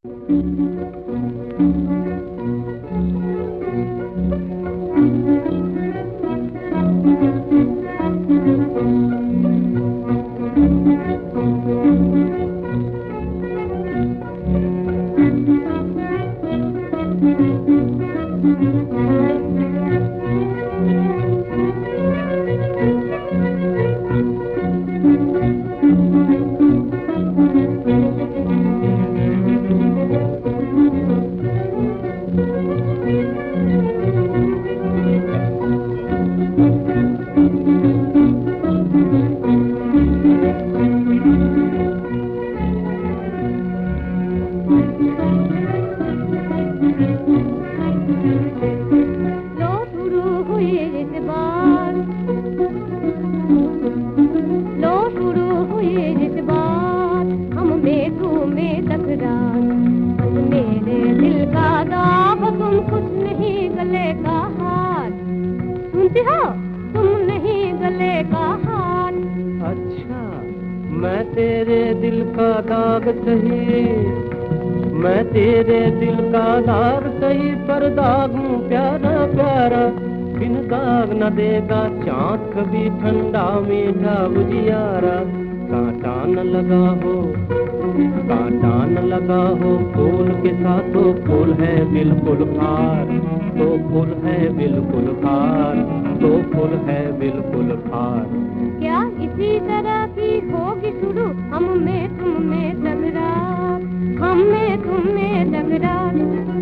तुम नहीं गले का हाथ। अच्छा, मैं तेरे दिल का दाग सही, मैं तेरे दिल का दाग सही, पर दाग हूँ प्यारा प्यारा, बिन दाग न देगा चाँद कभी ठंडा मीठा उजियारा। कांटा न लगा हो, कांटा न लगा हो फूल के साथ, तो फूल है बिल्कुल खार, तो फूल है बिल्कुल खार, तो फूल है बिल्कुल खार। क्या इसी तरह की होगी शुरू हम में तुम में तकरार, हम में तुम में तकरार।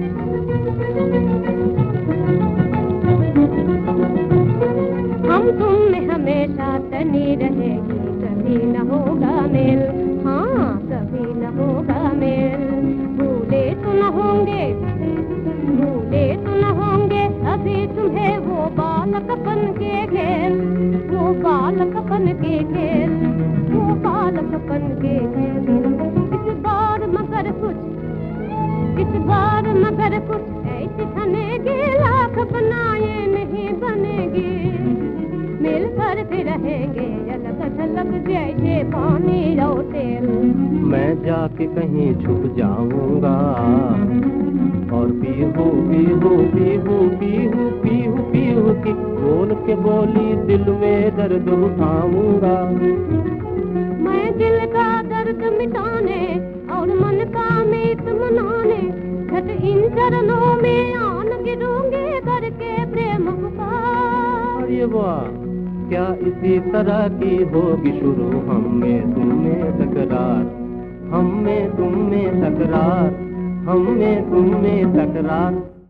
हम तुम में हमेशा तनी रहेगी, कभी न होगा मेल, हाँ कभी न होगा मेल। भूले तो न होंगे, भूले तो न होंगे अभी तुम्हें वो बालकपन के खेल, वो बालकपन के खेल, वो बालकपन के खेल। इस बार मगर कुछ, इस बार मगर कुछ ऐसी बनेगी, लाख बनाए नहीं बनेगी, मिल कर फिर रहेंगे अलग थलग जैसे पानी और तेल। मैं जाके कहीं छुप जाऊंगा और पीहू पीहू पीहू पीहू पीहू पीहू की बोल के बोली दिल में दर्द उठाऊंगा। मैं दिल का दर्द मिटाने और मन का मीत मनाने, घट इन चरणों में आन गिरूंगी करके प्रेम पुकार। अरे वाह, क्या इसी तरह की होगी शुरू हम में तुम में तकरार, हम में तुम में तकरार, हम में तुम में तकरार।